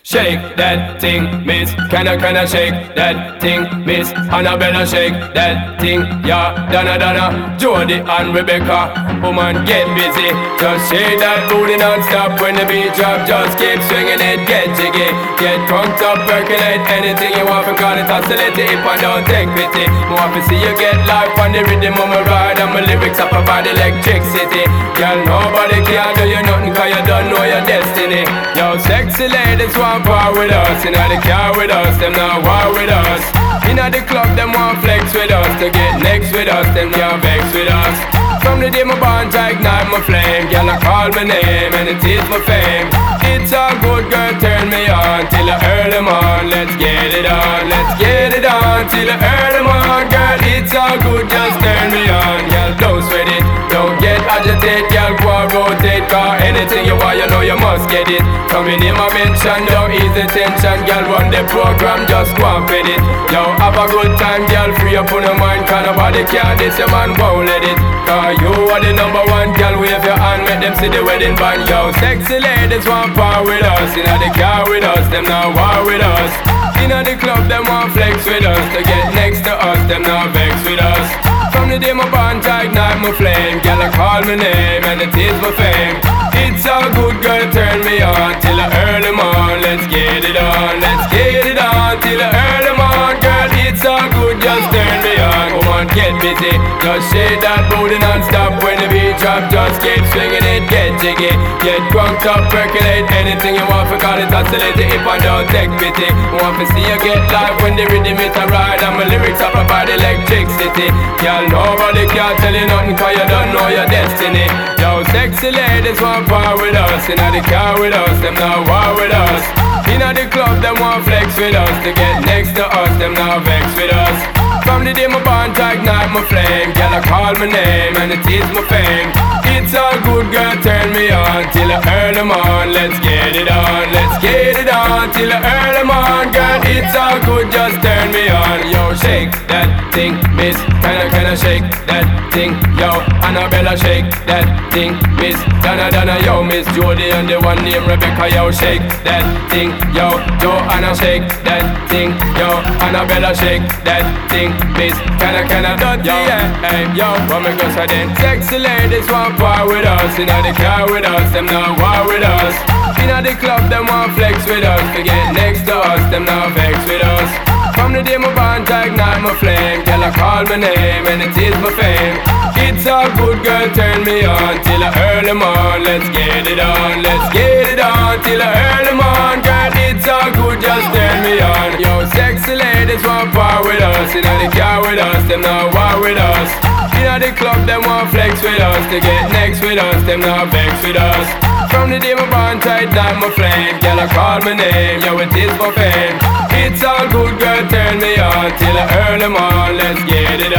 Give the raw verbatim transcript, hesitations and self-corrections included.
Shake that thing, miss. Can I, can I shake that thing, miss? Annabella, shake that thing, yeah. Donna, Donna, Jody and Rebecca. Woman, get busy. Just shake that booty non-stop. When the beat drop, just keep swinging it. Get jiggy, get drunk up, percolate. Anything you want, forgot it, oscillate it. If I don't take pity, want to see you get life on the rhythm of my ride. And my lyrics up about electricity. Girl, nobody can do you nothing, cause you don't know your destiny. Yo, sexy ladies want part with us. Inna the car with us, them not war with us. Inna the club, them want flex with us. To get next with us, them can't vex with us. From the day my bond, I ignite my flame. Girl, I call my name and it is my fame. It's all good, girl, turn me on till the early morn. Let's get it on, let's get it on till the early morn. Girl, it's all good, just turn me on. Girl, don't sweat it, don't get agitated. Girl, go and rotate, cause anything you want, you know you must get it. Coming in my mention, don't ease the tension. Girl, run the program, just go and fit it. Yo, have a good time, girl, free up on your mind. Cause nobody can this, your man won't let it. Cause you are the number one, girl, wave your hand, make them see the wedding band. Yo, sexy ladies want part with us. Inna the car with us, them not war with us. Inna the club, them want flex with us. To get next to us, them not vex with us. From the day my bond, I ignite my flame. Girl, I call my name and it is my fame. It's all good, girl, turn me on till the early morn. Let's get it on, let's get it on till the early morn. Girl, it's all good, just turn me on. Come on, get busy, just shake that booty non-stop. When the beat drop, just keep swinging it, get jiggy. Get drunk up, percolate. Anything you want, forgot it, oscillate it. If I don't take pity, want to see you get live when the rhythm it a ride. And my lyrics up about electricity. Girl, nobody can tell you nothing, cause you don't know your destiny. Yo, sexy ladies want part with us. Inna the car with us, them not war with us. Inna the club, them want flex with us. To get next to us, them not vex with us. From the day my bond, I ignite my flame. Girl, I call my name and it is my fame. It's all good, girl, turn me on till the early morn. Let's get it on, let's get it on till the early morn. Girl, it's all good, just turn me on. Yo, shake that thing, miss. Kinda, kinda shake that thing. Yo, Annabella, shake that thing, miss. Donna, Donna, yo, Miss Jody and the one named Rebecca. Yo, shake that thing. Yo, Joanna, shake that thing. Yo, Annabella, shake that thing, miss. Kinda, kinda, dirty, yeah. Hey, yo, what me go say then? Sexy ladies want part with us. Inna the car with us, them not war with us. Inna the club, them want flex with us. To get next to us, them not vex with us. From the day my bond, I ignite my flame. Girl, I call my name and it is my fame. It's all good, girl, turn me on till the early morn. Let's get it on, let's get it on till the early morn. Girl, it's all good, just turn me on. Yo, sexy ladies want part with us. Inna the car with us, them not war with us. Inna the club, them want flex with us. To get next with us, them not vex with us. From the day my bond, I ignite my flame. Girl, I call my name, yo, it is my fame. It's all good, girl, turn me on till the early morn. Let's get it